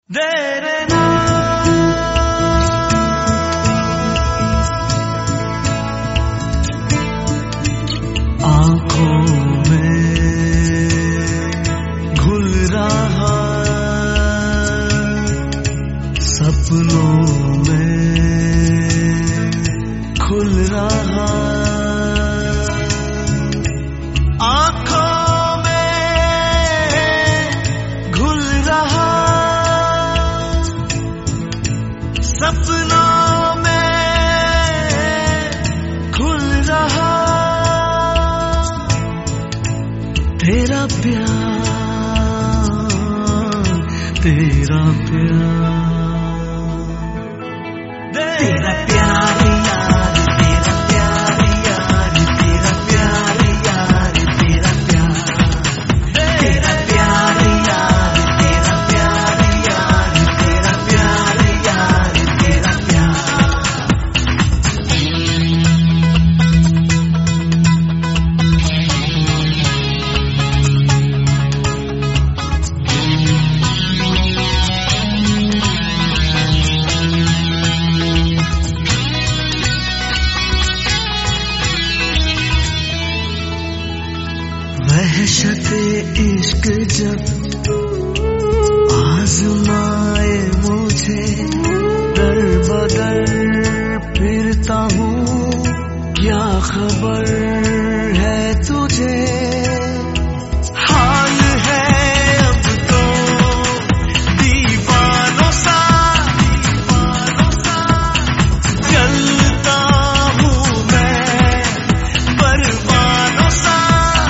तेरे ना आँखों में घुल रहा, सपनों में खुल रहा, आँखों में घुल रहा, सपनों में खुल रहा, तेरा प्यार, तेरा प्यार, तेरा प्यार यार, तेरा प्यार यार, तेरा प्यार यार, तेरा प्यार, तेरा प्यार यार, तेरा प्यार यार, तेरा प्यार यार, तेरा प्यार। वहशते इश्क जब आज़माए मुझे, दर बदर फिरता हूँ, क्या खबर है तुझे, हाल है अब तो दीवानों सा, चलता हूँ मैं परवानों सा,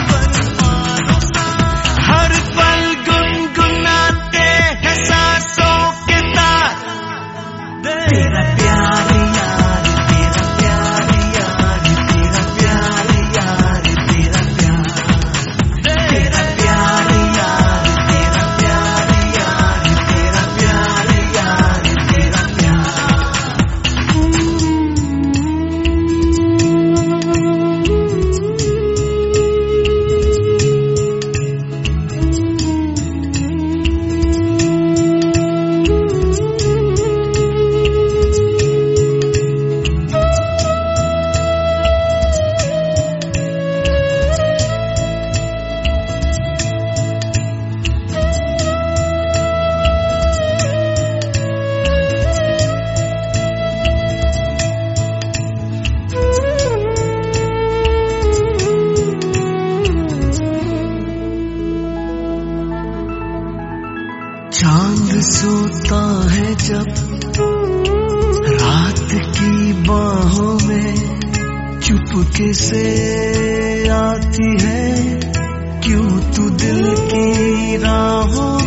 हर पल गुनगुनाते हैं सांसों के तार, तेरा प्यार यार, तेरा प्यार यार, तेरा प्यार यार, तेरा प्यार, तेरा प्यार यार, तेरा प्यार यार, तेरा प्यार यार, तेरा प्यार। चांद सोता है जब रात की बाहों में, चुपके से आती है क्यों तू दिल की राहों